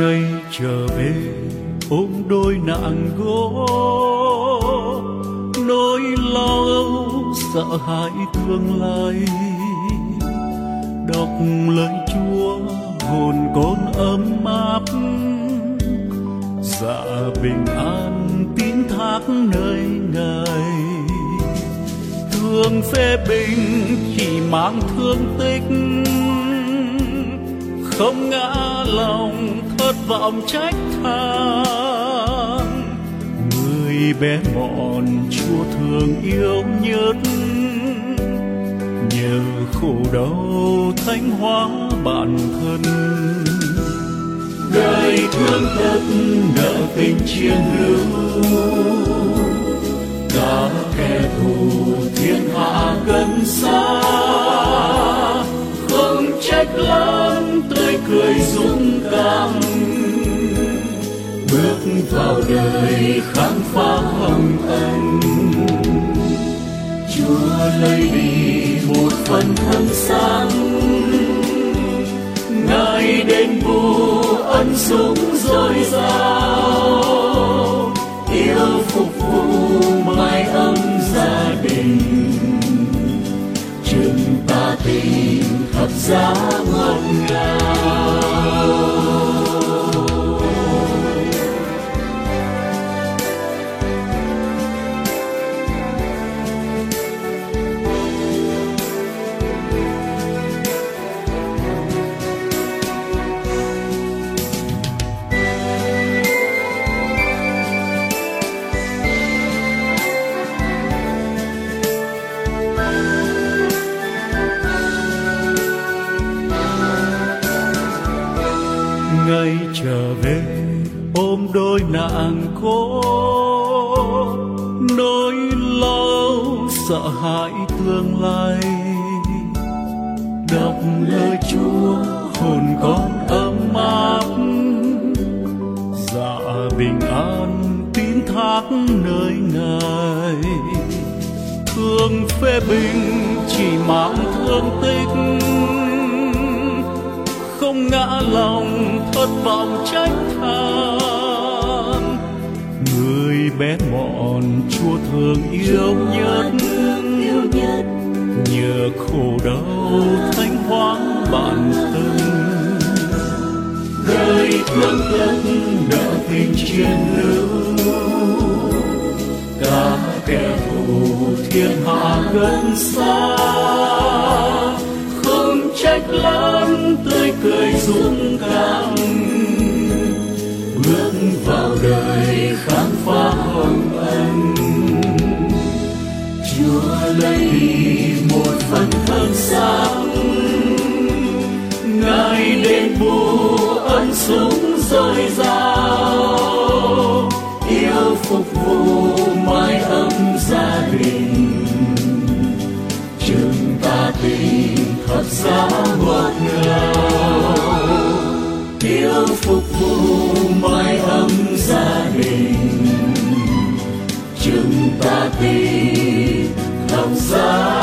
ngày trở về ôm đôi nặng gỗ, nỗi lo âu sợ hãi tương lai. Đọc lời Chúa hồn con ấm áp, dạ bình an tín thác nơi Ngài. Thương phê bình chỉ mang thương tích, không ngã lòng thất vọng trách than. Người bé mọn Chúa thương yêu nhất, nhờ khổ đau thánh hóa bản thân. Đời thương tất nợ tình chiến hữu, cả kẻ thù thiên hạ gần xa. Không trách lắm tươi cười dũng cảm, bước vào đời khám phá hồng ân. Chúa lấy đi một phần thân xác, Ngài đền bù ân sủng dồi dào. Yêu phục vụ mái ấm gia đình, chừng ta tình thập giá ngọt ngào. Ngày trở về ôm đôi nàng cố, nỗi lo sợ hãi tương lai. Đọc lời Chúa hồn con ấm áp, dạ bình an tín thác nơi Ngài. Thương phê bình chỉ mang thương tích, không ngã lòng thất vọng trách than. Người bé mọn Chúa thương yêu nhất, nhờ khổ đau thánh hóa bản thân. Đời thương tất nợ tình chiến hữu, cả kẻ thù thiên hạ gần xa. Không trách lắm tươi cười dũng cảm, bước vào đời khám phá hồng ân. Chúa lấy đi một phần thân xác, Ngài đền bù ân sủng dồi dào. Yêu phục vụ mái ấm gia đình, chừng ta tình thập giá ngọt ngào. Yêu phục vụ mái ấm gia đình, chừng ta tình thập giá